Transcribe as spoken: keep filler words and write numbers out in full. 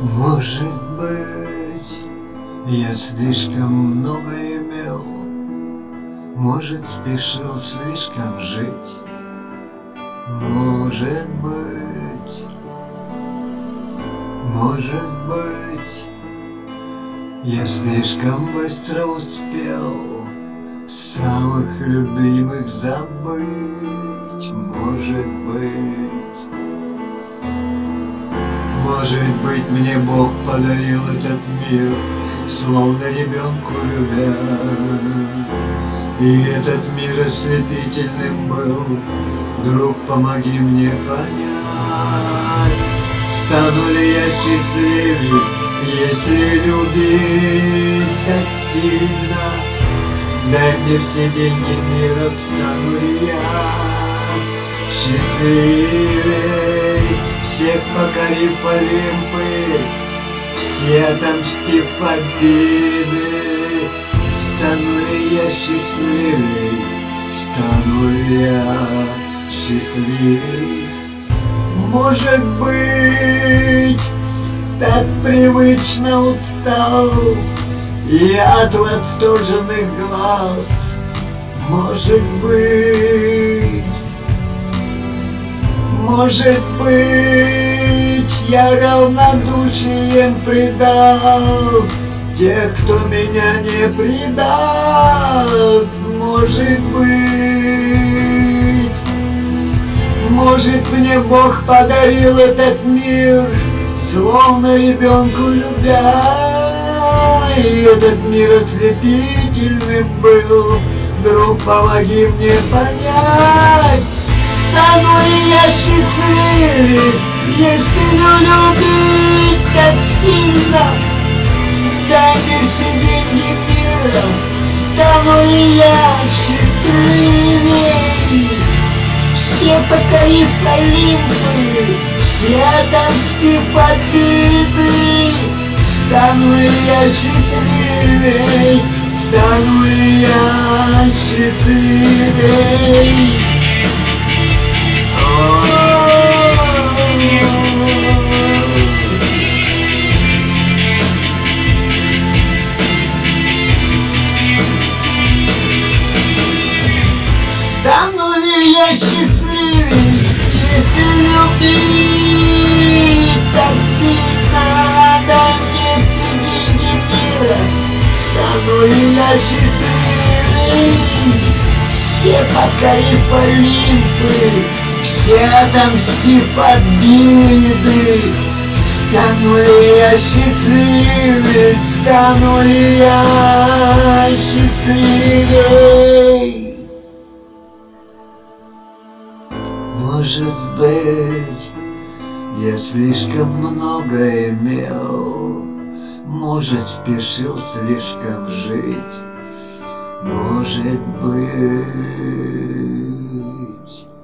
Может быть, я слишком много имел, может, спешил слишком жить. Может быть, может быть, я слишком быстро успел самых любимых забыть. Может быть, может быть, мне Бог подарил этот мир, словно ребенку любя. И этот мир ослепительным был. Друг, помоги мне понять, стану ли я счастливее, если любить так сильно. Дай мне все деньги мира, стану ли я счастливей, всех покорив Олимпы, все отомстив победы. Стану ли я счастливей, стану ли я счастливей? Может быть, так привычно устал я от восторженных глаз. Может быть, может быть, я равнодушием предал тех, кто меня не предаст. Может быть, может, мне Бог подарил этот мир, словно ребенку любя. И этот мир ослепительным был. Друг, помоги мне понять, стану ли я счастливее, если любить так сильно. Дай мне все деньги мира, стану ли я счастливей, все покорив Олимпы, все отомстив победы. Стану ли я счастливей, стану ли я счастливей? Стану ли я счастливей, если любить так сильно? Дай мне все деньги мира, стану ли я счастливей, все покорив Олимпы, все отомстив победы. Стану ли я счастливей, стану ли я счастливей? Может быть, я слишком много имел, может, спешил слишком жить. Может быть,